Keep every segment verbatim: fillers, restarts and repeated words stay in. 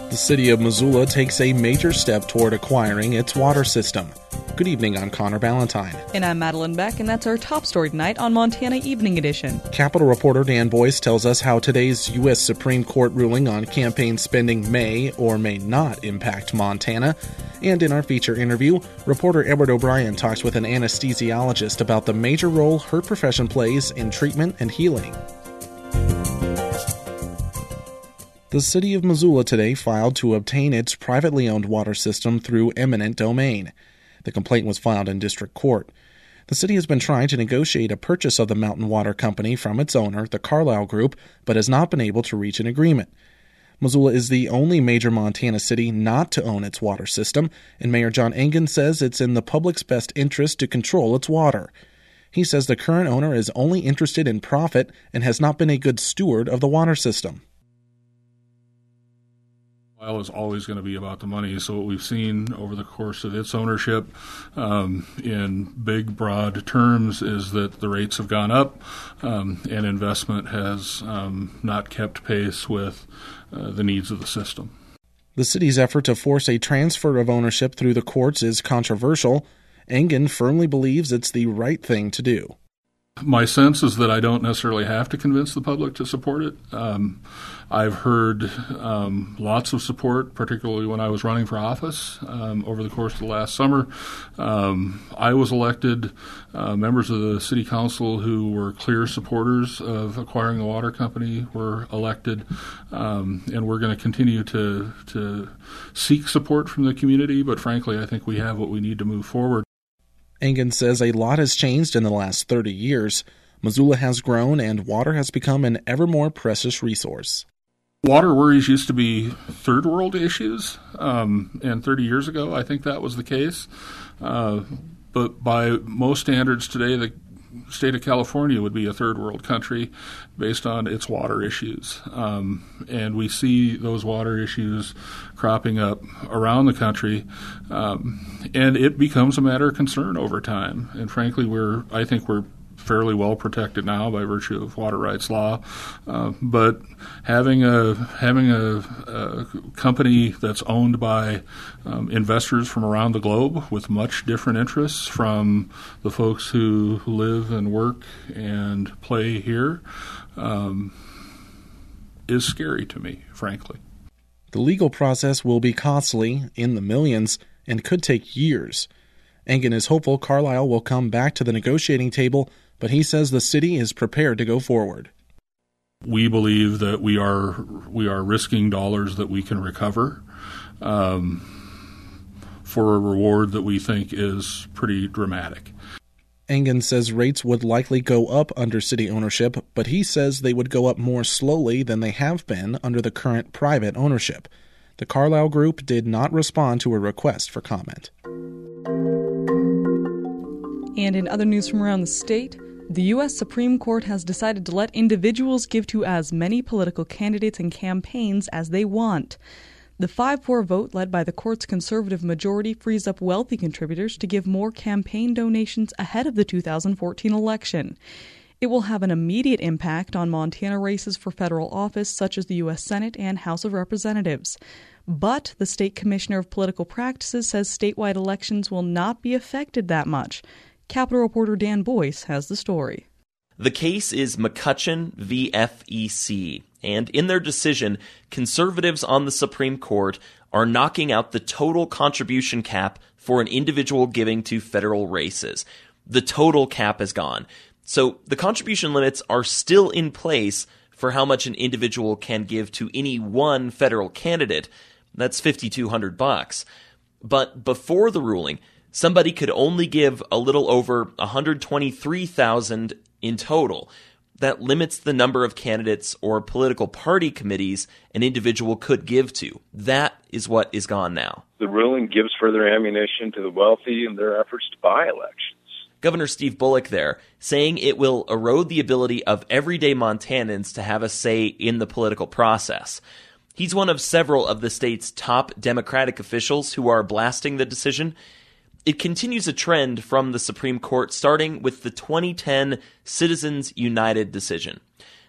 The city of Missoula takes a major step toward acquiring its water system. Good evening, I'm Connor Ballantyne. And I'm Madeline Beck, and that's our top story tonight on Montana Evening Edition. Capitol reporter Dan Boyce tells us how today's U S Supreme Court ruling on campaign spending may or may not impact Montana. And in our feature interview, reporter Edward O'Brien talks with an anesthesiologist about the major role her profession plays in treatment and healing. The city of Missoula today filed to obtain its privately owned water system through eminent domain. The complaint was filed in district court. The city has been trying to negotiate a purchase of the Mountain Water Company from its owner, the Carlyle Group, but has not been able to reach an agreement. Missoula is the only major Montana city not to own its water system, and Mayor John Engen says it's in the public's best interest to control its water. He says the current owner is only interested in profit and has not been a good steward of the water system. Well, is always going to be about the money. So what we've seen over the course of its ownership um, in big, broad terms is that the rates have gone up um, and investment has um, not kept pace with uh, the needs of the system. The city's effort to force a transfer of ownership through the courts is controversial. Engen firmly believes it's the right thing to do. My sense is that I don't necessarily have to convince the public to support it. Um, I've heard um, lots of support, particularly when I was running for office um, over the course of the last summer. Um, I was elected. Uh, members of the city council who were clear supporters of acquiring the water company were elected, um, and we're going to continue to to seek support from the community. But frankly, I think we have what we need to move forward. Engen says a lot has changed in the last thirty years. Missoula has grown and water has become an ever more precious resource. Water worries used to be third world issues, um, and thirty years ago I think that was the case. Uh, but by most standards today, the state of California would be a third world country based on its water issues. Um, and we see those water issues cropping up around the country, um, and it becomes a matter of concern over time. And frankly, we're I think we're fairly well protected now by virtue of water rights law, uh, but having a having a, a company that's owned by um, investors from around the globe with much different interests from the folks who live and work and play here um, is scary to me, frankly. The legal process will be costly, in the millions, and could take years. Engen is hopeful Carlyle will come back to the negotiating table, but he says the city is prepared to go forward. We believe that we are we are risking dollars that we can recover um, for a reward that we think is pretty dramatic. Engen says rates would likely go up under city ownership, but he says they would go up more slowly than they have been under the current private ownership. The Carlyle Group did not respond to a request for comment. And in other news from around the state, the U S Supreme Court has decided to let individuals give to as many political candidates and campaigns as they want. The five four vote led by the court's conservative majority frees up wealthy contributors to give more campaign donations ahead of the two thousand fourteen election. It will have an immediate impact on Montana races for federal office such as the U S Senate and House of Representatives. But the State Commissioner of Political Practices says statewide elections will not be affected that much. Capitol reporter Dan Boyce has the story. The case is McCutcheon v. F E C, and in their decision, conservatives on the Supreme Court are knocking out the total contribution cap for an individual giving to federal races. The total cap is gone. So the contribution limits are still in place for how much an individual can give to any one federal candidate. That's fifty-two hundred bucks. But before the ruling, somebody could only give a little over one hundred twenty-three thousand dollars in total. That limits the number of candidates or political party committees an individual could give to. That is what is gone now. The ruling gives further ammunition to the wealthy in their efforts to buy elections. Governor Steve Bullock there, saying it will erode the ability of everyday Montanans to have a say in the political process. He's one of several of the state's top Democratic officials who are blasting the decision. It continues a trend from the Supreme Court, starting with the twenty ten Citizens United decision.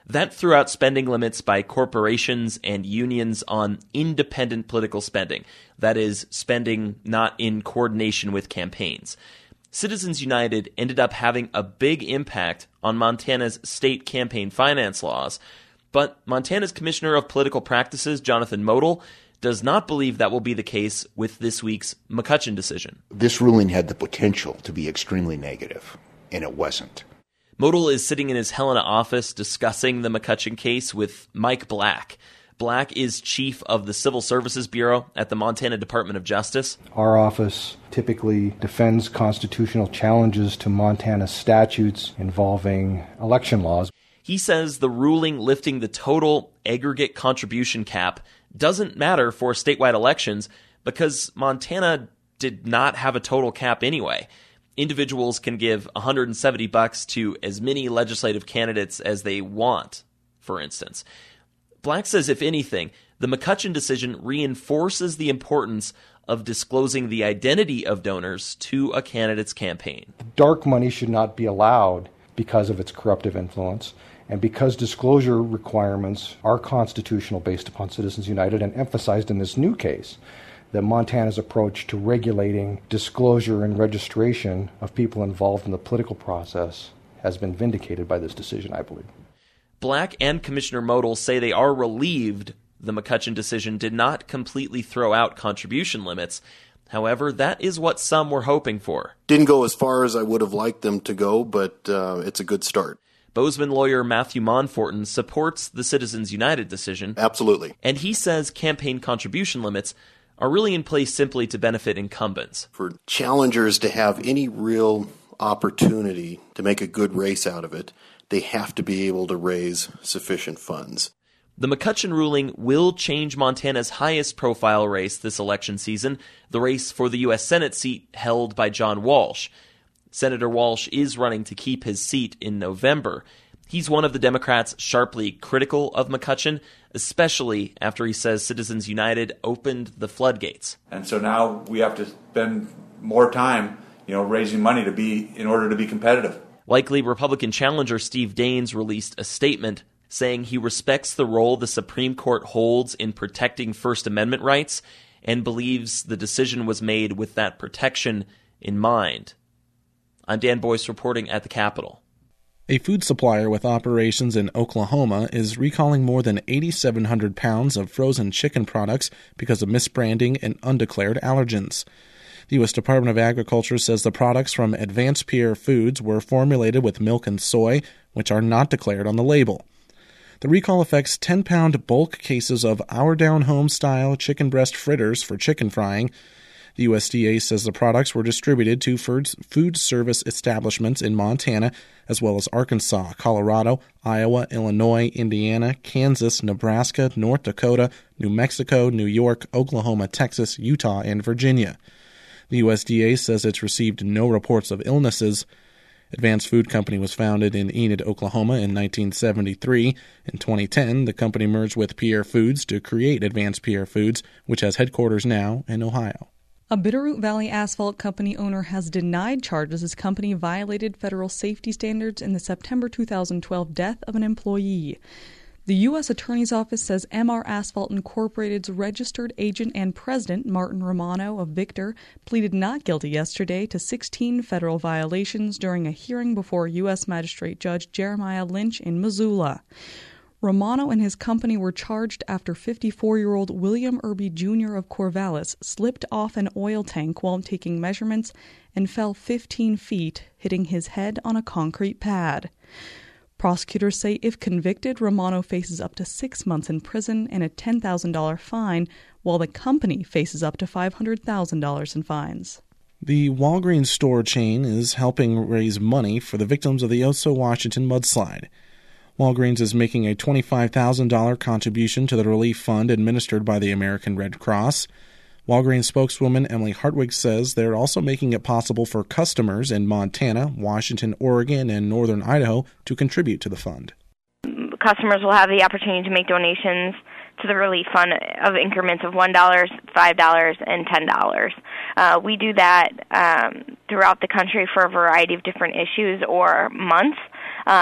That threw out spending limits by corporations and unions on independent political spending. That is, spending not in coordination with campaigns. Citizens United ended up having a big impact on Montana's state campaign finance laws, but Montana's Commissioner of Political Practices, Jonathan Modell, does not believe that will be the case with this week's McCutcheon decision. This ruling had the potential to be extremely negative, and it wasn't. Modell is sitting in his Helena office discussing the McCutcheon case with Mike Black. Black is chief of the Civil Services Bureau at the Montana Department of Justice. Our office typically defends constitutional challenges to Montana statutes involving election laws. He says the ruling lifting the total aggregate contribution cap doesn't matter for statewide elections because Montana did not have a total cap anyway. Individuals can give one hundred seventy bucks to as many legislative candidates as they want, for instance. Black says, if anything, the McCutcheon decision reinforces the importance of disclosing the identity of donors to a candidate's campaign. Dark money should not be allowed because of its corruptive influence, and because disclosure requirements are constitutional based upon Citizens United and emphasized in this new case, that Montana's approach to regulating disclosure and registration of people involved in the political process has been vindicated by this decision, I believe. Black and Commissioner Modell say they are relieved the McCutcheon decision did not completely throw out contribution limits. However, that is what some were hoping for. Didn't go as far as I would have liked them to go, but uh, it's a good start. Bozeman lawyer Matthew Monforton supports the Citizens United decision. Absolutely. And he says campaign contribution limits are really in place simply to benefit incumbents. For challengers to have any real opportunity to make a good race out of it, they have to be able to raise sufficient funds. The McCutcheon ruling will change Montana's highest profile race this election season, the race for the U S Senate seat held by John Walsh. Senator Walsh is running to keep his seat in November. He's one of the Democrats sharply critical of McCutcheon, especially after he says Citizens United opened the floodgates. And so now we have to spend more time, you know, raising money to be in order to be competitive. Likely Republican challenger Steve Daines released a statement saying he respects the role the Supreme Court holds in protecting First Amendment rights and believes the decision was made with that protection in mind. I'm Dan Boyce reporting at the Capitol. A food supplier with operations in Oklahoma is recalling more than eight thousand seven hundred pounds of frozen chicken products because of misbranding and undeclared allergens. The U S Department of Agriculture says the products from Advanced Pierre Foods were formulated with milk and soy, which are not declared on the label. The recall affects ten-pound bulk cases of Our Down Home-style chicken breast fritters for chicken frying. The U S D A says the products were distributed to food service establishments in Montana, as well as Arkansas, Colorado, Iowa, Illinois, Indiana, Kansas, Nebraska, North Dakota, New Mexico, New York, Oklahoma, Texas, Utah, and Virginia. The U S D A says it's received no reports of illnesses. Advanced Food Company was founded in Enid, Oklahoma in nineteen seventy-three. In twenty ten, the company merged with Pierre Foods to create Advanced Pierre Foods, which has headquarters now in Ohio. A Bitterroot Valley Asphalt Company owner has denied charges his company violated federal safety standards in the September two thousand twelve death of an employee. The U S Attorney's Office says M R Asphalt Incorporated's registered agent and president, Martin Romano of Victor, pleaded not guilty yesterday to sixteen federal violations during a hearing before U S Magistrate Judge Jeremiah Lynch in Missoula. Romano and his company were charged after fifty-four-year-old William Irby Junior of Corvallis slipped off an oil tank while taking measurements and fell fifteen feet, hitting his head on a concrete pad. Prosecutors say if convicted, Romano faces up to six months in prison and a ten thousand dollars fine, while the company faces up to five hundred thousand dollars in fines. The Walgreens store chain is helping raise money for the victims of the Oso, Washington mudslide. Walgreens is making a twenty-five thousand dollars contribution to the relief fund administered by the American Red Cross. Walgreens spokeswoman Emily Hartwig says they're also making it possible for customers in Montana, Washington, Oregon, and northern Idaho to contribute to the fund. Customers will have the opportunity to make donations to the relief fund of increments of one dollar, five dollars, and ten dollars. Uh, we do that um, throughout the country for a variety of different issues or months. Uh,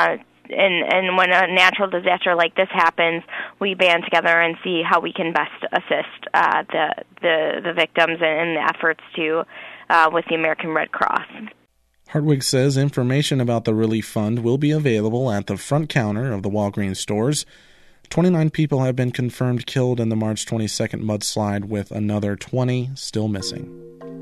and, and when a natural disaster like this happens, we band together and see how we can best assist uh, the, the the victims and the efforts to uh, with the American Red Cross. Hartwig says information about the relief fund will be available at the front counter of the Walgreens stores. twenty-nine people have been confirmed killed in the March twenty-second mudslide, with another twenty still missing.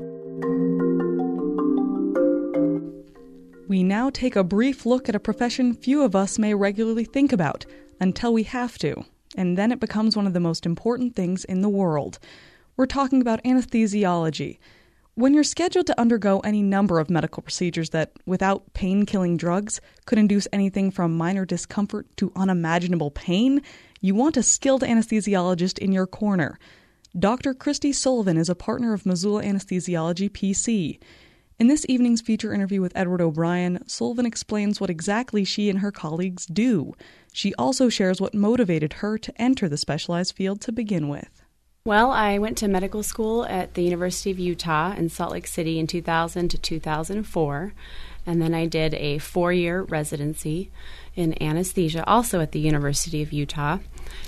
We now take a brief look at a profession few of us may regularly think about, until we have to, and then it becomes one of the most important things in the world. We're talking about anesthesiology. When you're scheduled to undergo any number of medical procedures that, without pain-killing drugs, could induce anything from minor discomfort to unimaginable pain, you want a skilled anesthesiologist in your corner. Doctor Christy Sullivan is a partner of Missoula Anesthesiology P C. In this evening's feature interview with Edward O'Brien, Sullivan explains what exactly she and her colleagues do. She also shares what motivated her to enter the specialized field to begin with. Well, I went to medical school at the University of Utah in Salt Lake City in two thousand to two thousand four, and then I did a four-year residency in anesthesia, also at the University of Utah.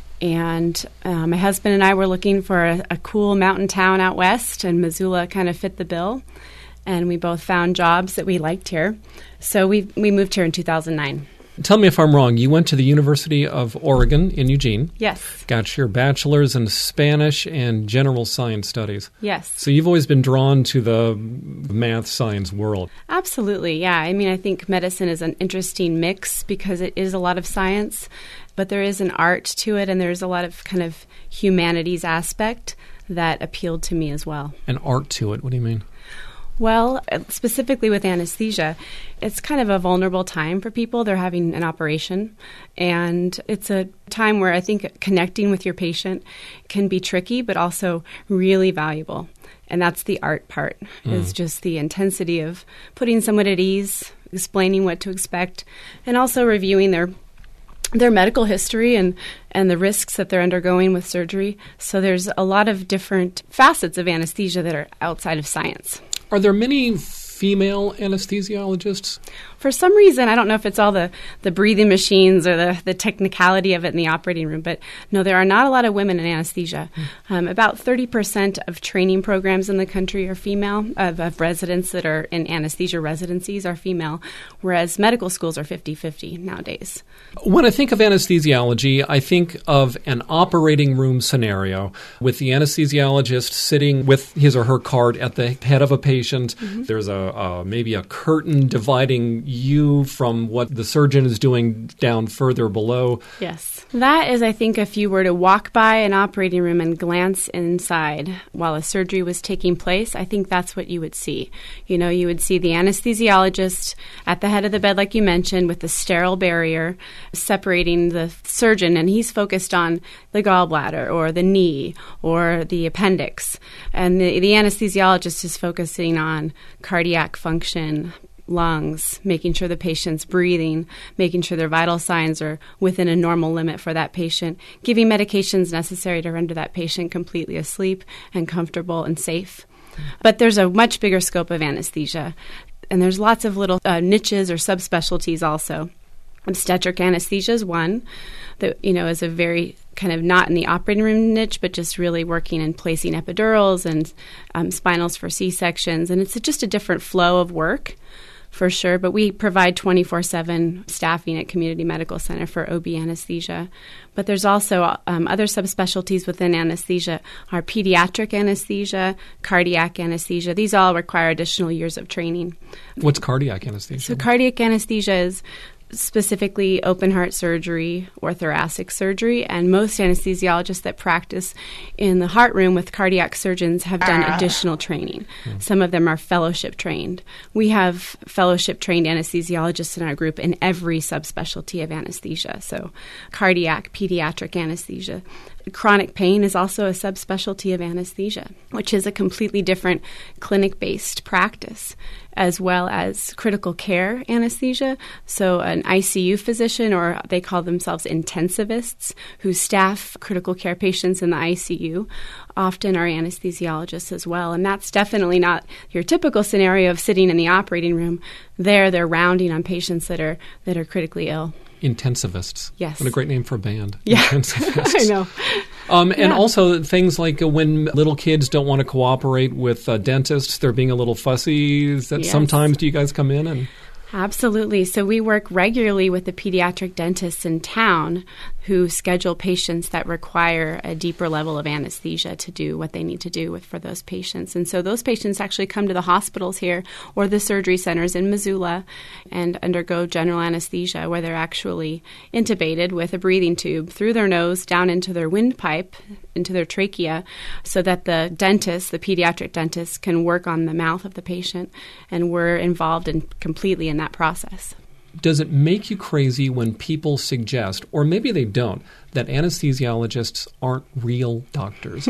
And uh, my husband and I were looking for a, a cool mountain town out west, and Missoula kind of fit the bill. And we both found jobs that we liked here. So we we moved here in two thousand nine. Tell me if I'm wrong. You went to the University of Oregon in Eugene. Yes. Got your bachelor's in Spanish and general science studies. Yes. So you've always been drawn to the math science world. Absolutely, yeah. I mean, I think medicine is an interesting mix because it is a lot of science, but there is an art to it, and there's a lot of kind of humanities aspect that appealed to me as well. An art to it? What do you mean? Well, specifically with anesthesia, it's kind of a vulnerable time for people. They're having an operation, and it's a time where I think connecting with your patient can be tricky, but also really valuable. And that's the art part, mm. is just the intensity of putting someone at ease, explaining what to expect, and also reviewing their their medical history and, and the risks that they're undergoing with surgery. So there's a lot of different facets of anesthesia that are outside of science. Are there many female anesthesiologists? For some reason, I don't know if it's all the, the breathing machines or the, the technicality of it in the operating room, but no, there are not a lot of women in anesthesia. Mm. Um, about thirty percent of training programs in the country are female, of, of residents that are in anesthesia residencies are female, whereas medical schools are fifty-fifty nowadays. When I think of anesthesiology, I think of an operating room scenario with the anesthesiologist sitting with his or her cart at the head of a patient. Mm-hmm. There's a uh, maybe a curtain dividing you from what the surgeon is doing down further below. Yes. That is, I think, if you were to walk by an operating room and glance inside while a surgery was taking place, I think that's what you would see. You know, you would see the anesthesiologist at the head of the bed, like you mentioned, with the sterile barrier separating the surgeon, and he's focused on the gallbladder or the knee or the appendix. And the, the anesthesiologist is focusing on cardiac function, lungs, making sure the patient's breathing, making sure their vital signs are within a normal limit for that patient, giving medications necessary to render that patient completely asleep and comfortable and safe. But there's a much bigger scope of anesthesia, and there's lots of little uh, niches or subspecialties also. Obstetric anesthesia is one that, you know, is a very kind of not in the operating room niche, but just really working and placing epidurals and um, spinals for C-sections. And it's just a different flow of work, for sure. But we provide twenty-four seven staffing at Community Medical Center for O B anesthesia. But there's also um, other subspecialties within anesthesia are pediatric anesthesia, cardiac anesthesia. These all require additional years of training. What's cardiac anesthesia? So cardiac anesthesia is specifically open heart surgery or thoracic surgery, and most anesthesiologists that practice in the heart room with cardiac surgeons have done additional training. Mm. Some of them are fellowship trained. We have fellowship trained anesthesiologists in our group in every subspecialty of anesthesia, so cardiac, pediatric anesthesia. Chronic pain is also a subspecialty of anesthesia, which is a completely different clinic-based practice, as well as critical care anesthesia. So an I C U physician, or they call themselves intensivists, who staff critical care patients in the I C U, often are anesthesiologists as well. And that's definitely not your typical scenario of sitting in the operating room. There, they're rounding on patients that are that are critically ill. intensivists. Yes. What a great name for a band. Yeah. Intensivists. I know. Um, and Yeah. also things like uh, when little kids don't want to cooperate with uh, dentists, they're being a little fussy. Is that Yes. sometimes do you guys come in and... Absolutely. So we work regularly with the pediatric dentists in town who schedule patients that require a deeper level of anesthesia to do what they need to do with for those patients. And so those patients actually come to the hospitals here or the surgery centers in Missoula and undergo general anesthesia where they're actually intubated with a breathing tube through their nose down into their windpipe, into their trachea, so that the dentist, the pediatric dentist, can work on the mouth of the patient. And we're involved in completely in that process. Does it make you crazy when people suggest, or maybe they don't, that anesthesiologists aren't real doctors?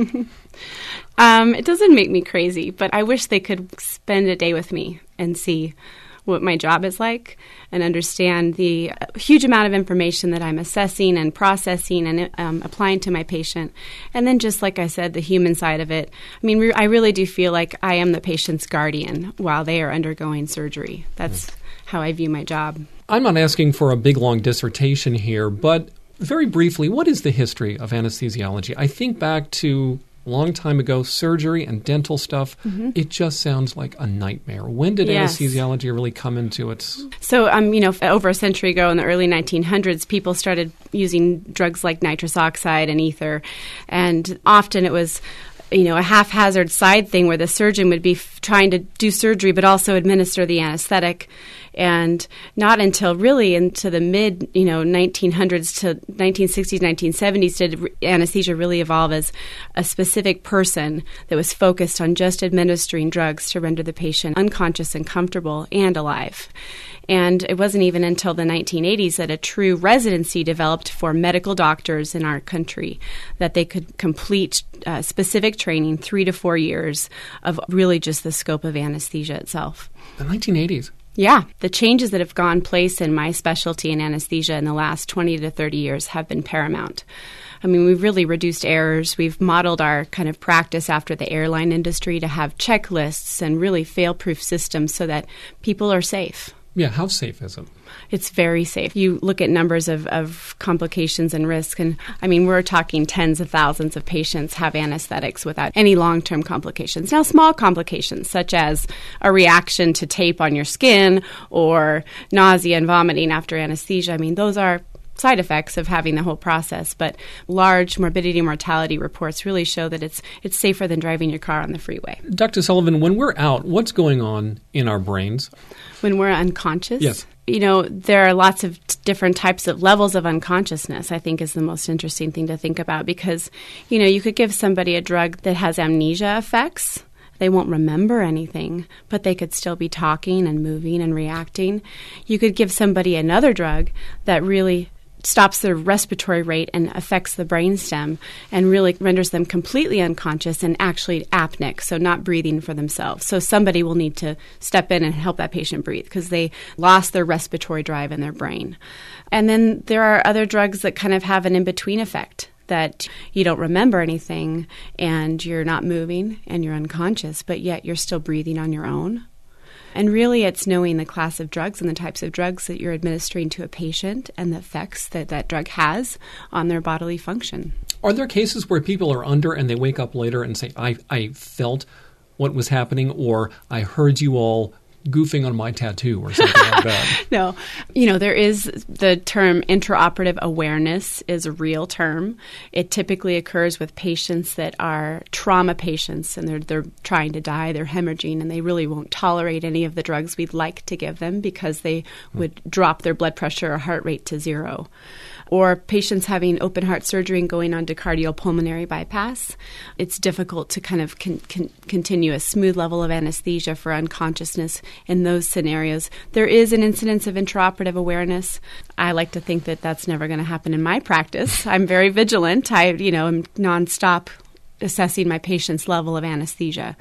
um, it doesn't make me crazy, but I wish they could spend a day with me and see what my job is like and understand the huge amount of information that I'm assessing and processing and um, applying to my patient. And then just like I said, the human side of it. I mean, re- I really do feel like I am the patient's guardian while they are undergoing surgery. That's mm. how I view my job. I'm not asking for a big, long dissertation here, but very briefly, what is the history of anesthesiology? I think back to a long time ago, surgery and dental stuff. Mm-hmm. It just sounds like a nightmare. When did yes. anesthesiology really come into its... So, um, you know, over a century ago in the early nineteen hundreds, people started using drugs like nitrous oxide and ether. And often it was... you know, a haphazard side thing where the surgeon would be f- trying to do surgery but also administer the anesthetic. And not until really into the mid, you know, nineteen hundreds to nineteen sixties, nineteen seventies did re- anesthesia really evolve as a specific person that was focused on just administering drugs to render the patient unconscious and comfortable and alive. And it wasn't even until the nineteen eighties that a true residency developed for medical doctors in our country, that they could complete uh, specific training, three to four years of really just the scope of anesthesia itself. The nineteen eighties? Yeah. The changes that have gone place in my specialty in anesthesia in the last twenty to thirty years have been paramount. I mean, we've really reduced errors. We've modeled our kind of practice after the airline industry to have checklists and really fail-proof systems so that people are safe. Yeah, how safe is it? It's very safe. You look at numbers of, of complications and risk, and I mean, we're talking tens of thousands of patients have anesthetics without any long-term complications. Now, small complications such as a reaction to tape on your skin or nausea and vomiting after anesthesia, I mean, those are side effects of having the whole process, but large morbidity and mortality reports really show that it's it's safer than driving your car on the freeway. Doctor Sullivan, when we're out, what's going on in our brains? When we're unconscious? Yes. You know, there are lots of t- different types of levels of unconsciousness, I think is the most interesting thing to think about because, you know, you could give somebody a drug that has amnesia effects. They won't remember anything, but they could still be talking and moving and reacting. You could give somebody another drug that really stops their respiratory rate and affects the brainstem and really renders them completely unconscious and actually apneic, so not breathing for themselves. So somebody will need to step in and help that patient breathe because they lost their respiratory drive in their brain. And then there are other drugs that kind of have an in-between effect, that you don't remember anything and you're not moving and you're unconscious, but yet you're still breathing on your own. And really, it's knowing the class of drugs and the types of drugs that you're administering to a patient and the effects that that drug has on their bodily function. Are there cases where people are under and they wake up later and say, I, I felt what was happening, or I heard you all goofing on my tattoo or something like that? No. You know, there is the term intraoperative awareness is a real term. It typically occurs with patients that are trauma patients and they're they're trying to die, they're hemorrhaging, and they really won't tolerate any of the drugs we'd like to give them because they would drop their blood pressure or heart rate to zero. Or patients having open heart surgery and going on to cardiopulmonary bypass. It's difficult to kind of con- con- continue a smooth level of anesthesia for unconsciousness in those scenarios. There is an incidence of intraoperative awareness. I like to think that that's never going to happen in my practice. I'm very vigilant. I, you know, am nonstop assessing my patient's level of anesthesia.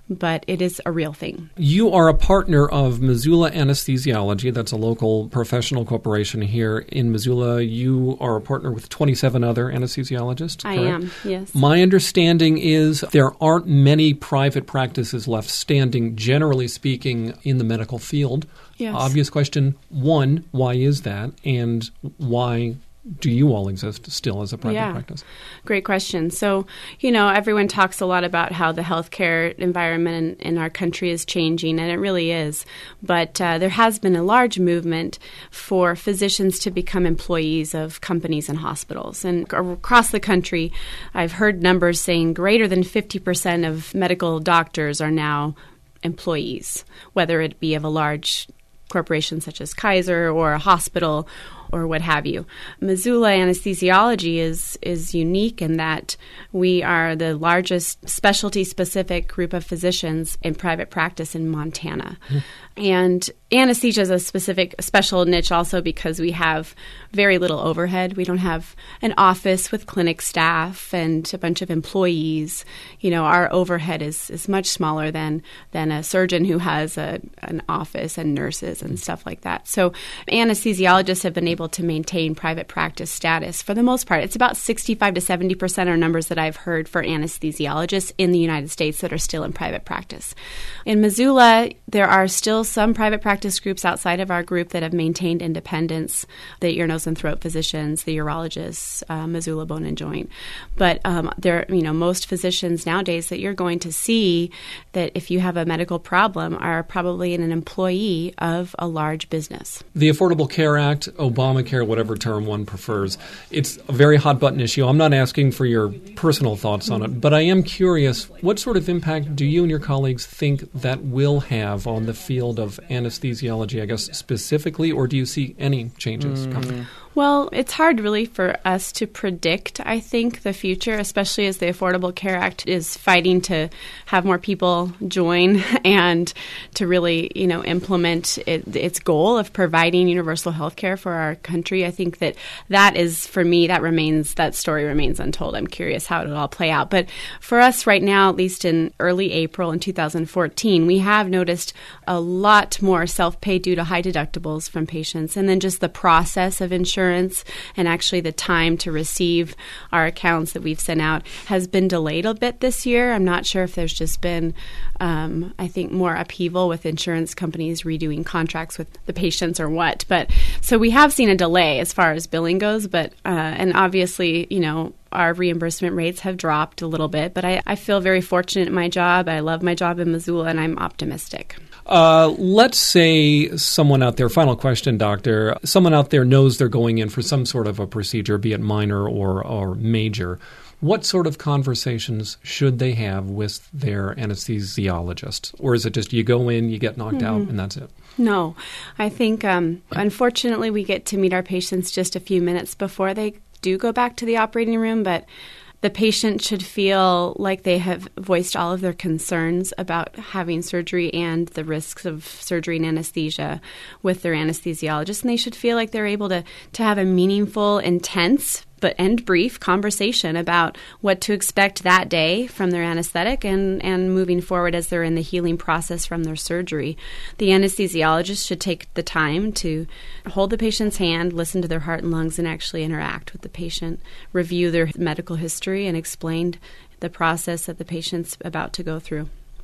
but it is a real thing. You are a partner of Missoula Anesthesiology. That's a local professional corporation here in Missoula. You are a partner with twenty-seven other anesthesiologists, I correct? am, yes. My understanding is there aren't many private practices left standing, generally speaking, in the medical field. Yes. Obvious question, one, why is that? And why do you all exist still as a private yeah. practice? Great question. So, you know, everyone talks a lot about how the healthcare environment in, in our country is changing, and it really is. But uh, there has been a large movement for physicians to become employees of companies and hospitals. And across the country, I've heard numbers saying greater than fifty percent of medical doctors are now employees, whether it be of a large corporation such as Kaiser or a hospital or what have you. Missoula Anesthesiology is is unique in that we are the largest specialty-specific group of physicians in private practice in Montana. Mm. And anesthesia is a specific, special niche also because we have very little overhead. We don't have an office with clinic staff and a bunch of employees. You know, our overhead is, is much smaller than than a surgeon who has a, an office and nurses and stuff like that. So anesthesiologists have been able to maintain private practice status for the most part. It's about sixty-five to seventy percent are numbers that I've heard for anesthesiologists in the United States that are still in private practice. In Missoula, there are still some private practice groups outside of our group that have maintained independence, the ear, nose, and throat physicians, the urologists, uh, Missoula Bone and Joint. But um, there, you know, most physicians nowadays that you're going to see that if you have a medical problem are probably an employee of a large business. The Affordable Care Act, Obamacare, whatever term one prefers, it's a very hot-button issue. I'm not asking for your personal thoughts on it, but I am curious, what sort of impact do you and your colleagues think that will have on the field of anesthesiology, I guess, specifically, or do you see any changes mm. coming? Well, it's hard really for us to predict, I think, the future, especially as the Affordable Care Act is fighting to have more people join and to really, you know, implement it, its goal of providing universal health care for our country. I think that that is, for me, that remains, that story remains untold. I'm curious how it'll all play out. But for us right now, at least in early April in two thousand fourteen, we have noticed a lot more self-pay due to high deductibles from patients, and then just the process of insurance and actually the time to receive our accounts that we've sent out has been delayed a bit this year. I'm not sure if there's just been, um, I think, more upheaval with insurance companies redoing contracts with the patients or what. But so we have seen a delay as far as billing goes, but uh, and obviously, you know, our reimbursement rates have dropped a little bit, but I, I feel very fortunate in my job. I love my job in Missoula, and I'm optimistic. Uh, let's say someone out there, final question, doctor, someone out there knows they're going in for some sort of a procedure, be it minor or, or major. What sort of conversations should they have with their anesthesiologist? Or is it just you go in, you get knocked mm-hmm. out, and that's it? No. I think, um, unfortunately, we get to meet our patients just a few minutes before they do go back to the operating room, but the patient should feel like they have voiced all of their concerns about having surgery and the risks of surgery and anesthesia with their anesthesiologist, and they should feel like they're able to, to have a meaningful, intense, but and brief conversation about what to expect that day from their anesthetic and, and moving forward as they're in the healing process from their surgery. The anesthesiologist should take the time to hold the patient's hand, listen to their heart and lungs, and actually interact with the patient, review their medical history, and explain the process that the patient's about to go through.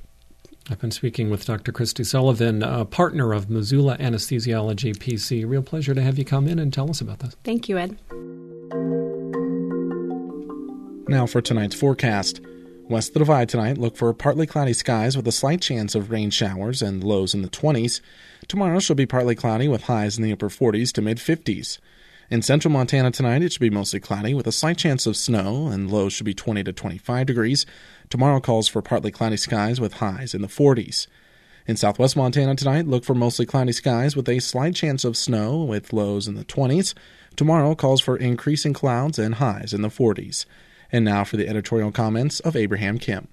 I've been speaking with Doctor Christy Sullivan, a partner of Missoula Anesthesiology P C. Real pleasure to have you come in and tell us about this. Thank you, Ed. Now for tonight's forecast. West of the Divide tonight, look for partly cloudy skies with a slight chance of rain showers and lows in the twenties. Tomorrow should be partly cloudy with highs in the upper forties to mid-fifties. In central Montana tonight, it should be mostly cloudy with a slight chance of snow, and lows should be twenty to twenty-five degrees. Tomorrow calls for partly cloudy skies with highs in the forties. In southwest Montana tonight, look for mostly cloudy skies with a slight chance of snow with lows in the twenties. Tomorrow calls for increasing clouds and highs in the forties. And now for the editorial comments of Abraham Kim.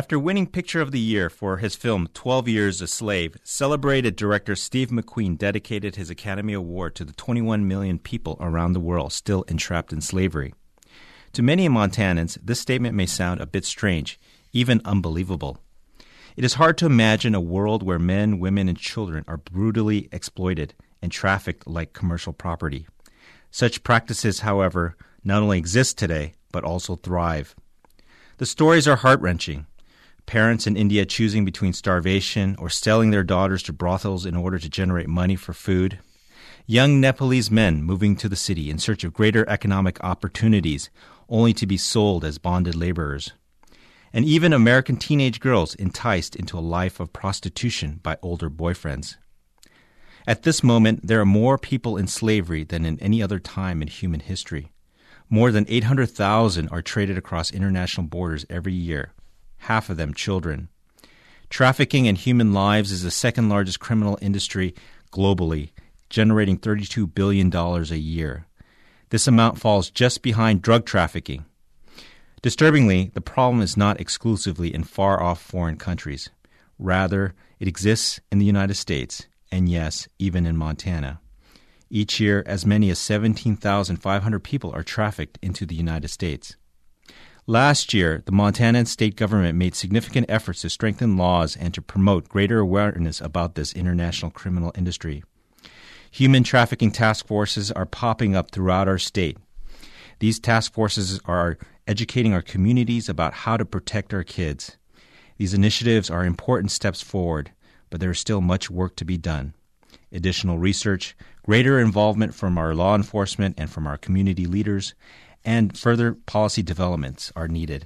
After winning Picture of the Year for his film twelve Years a Slave, celebrated director Steve McQueen dedicated his Academy Award to the twenty-one million people around the world still entrapped in slavery. To many Montanans, this statement may sound a bit strange, even unbelievable. It is hard to imagine a world where men, women, and children are brutally exploited and trafficked like commercial property. Such practices, however, not only exist today, but also thrive. The stories are heart-wrenching. Parents in India choosing between starvation or selling their daughters to brothels in order to generate money for food. Young Nepalese men moving to the city in search of greater economic opportunities, only to be sold as bonded laborers. And even American teenage girls enticed into a life of prostitution by older boyfriends. At this moment, there are more people in slavery than in any other time in human history. More than eight hundred thousand are traded across international borders every year, half of them children. Trafficking in human lives is the second largest criminal industry globally, generating thirty-two billion dollars a year. This amount falls just behind drug trafficking. Disturbingly, the problem is not exclusively in far-off foreign countries. Rather, it exists in the United States, and yes, even in Montana. Each year, as many as seventeen thousand five hundred people are trafficked into the United States. Last year, the Montana state government made significant efforts to strengthen laws and to promote greater awareness about this international criminal industry. Human trafficking task forces are popping up throughout our state. These task forces are educating our communities about how to protect our kids. These initiatives are important steps forward, but there is still much work to be done. Additional research, greater involvement from our law enforcement and from our community leaders, and further policy developments are needed.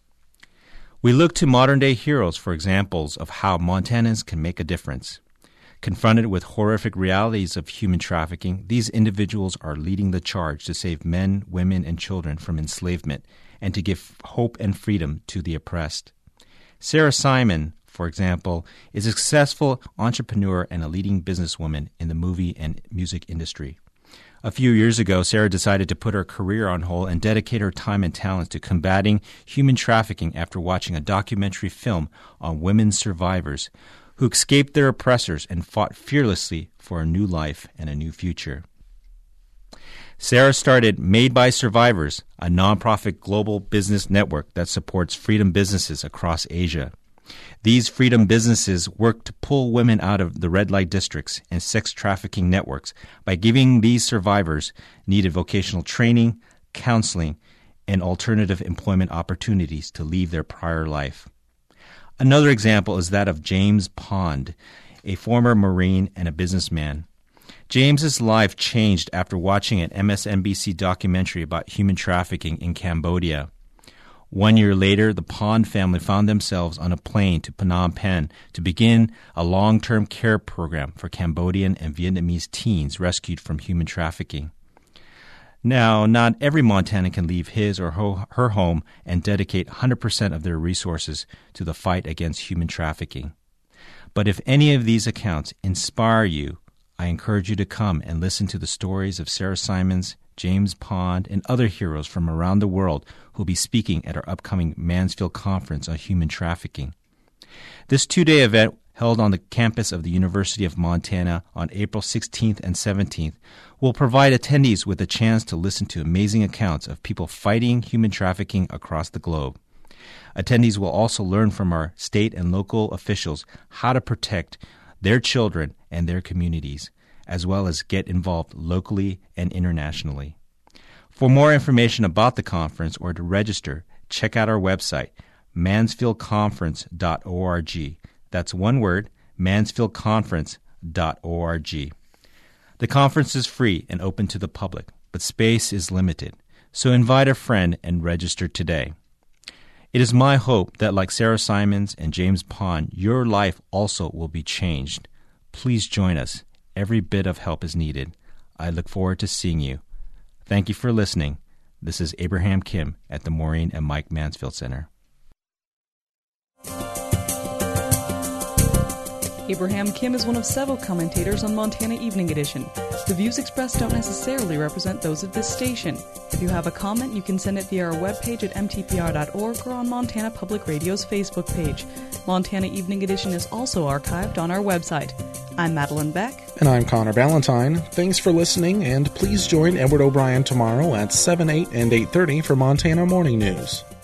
We look to modern-day heroes for examples of how Montanans can make a difference. Confronted with horrific realities of human trafficking, these individuals are leading the charge to save men, women, and children from enslavement and to give hope and freedom to the oppressed. Sarah Simon, for example, is a successful entrepreneur and a leading businesswoman in the movie and music industry. A few years ago, Sarah decided to put her career on hold and dedicate her time and talents to combating human trafficking after watching a documentary film on women survivors who escaped their oppressors and fought fearlessly for a new life and a new future. Sarah started Made by Survivors, a nonprofit global business network that supports freedom businesses across Asia. These freedom businesses work to pull women out of the red light districts and sex trafficking networks by giving these survivors needed vocational training, counseling, and alternative employment opportunities to leave their prior life. Another example is that of James Pond, a former Marine and a businessman. James's life changed after watching an M S N B C documentary about human trafficking in Cambodia. One year later, the Pond family found themselves on a plane to Phnom Penh to begin a long-term care program for Cambodian and Vietnamese teens rescued from human trafficking. Now, not every Montanan can leave his or her home and dedicate one hundred percent of their resources to the fight against human trafficking. But if any of these accounts inspire you, I encourage you to come and listen to the stories of Sarah Simons, James Pond, and other heroes from around the world who will be speaking at our upcoming Mansfield Conference on Human Trafficking. This two-day event, held on the campus of the University of Montana on April sixteenth and seventeenth, will provide attendees with a chance to listen to amazing accounts of people fighting human trafficking across the globe. Attendees will also learn from our state and local officials how to protect their children and their communities, as well as get involved locally and internationally. For more information about the conference or to register, check out our website, mansfield conference dot org. That's one word, mansfield conference dot org. The conference is free and open to the public, but space is limited, so invite a friend and register today. It is my hope that, like Sarah Simons and James Pond, your life also will be changed. Please join us. Every bit of help is needed. I look forward to seeing you. Thank you for listening. This is Abraham Kim at the Maureen and Mike Mansfield Center. Abraham Kim is one of several commentators on Montana Evening Edition. The views expressed don't necessarily represent those of this station. If you have a comment, you can send it via our webpage at m t p r dot org or on Montana Public Radio's Facebook page. Montana Evening Edition is also archived on our website. I'm Madeline Beck. And I'm Connor Ballantyne. Thanks for listening, and please join Edward O'Brien tomorrow at seven, eight, and eight thirty for Montana Morning News.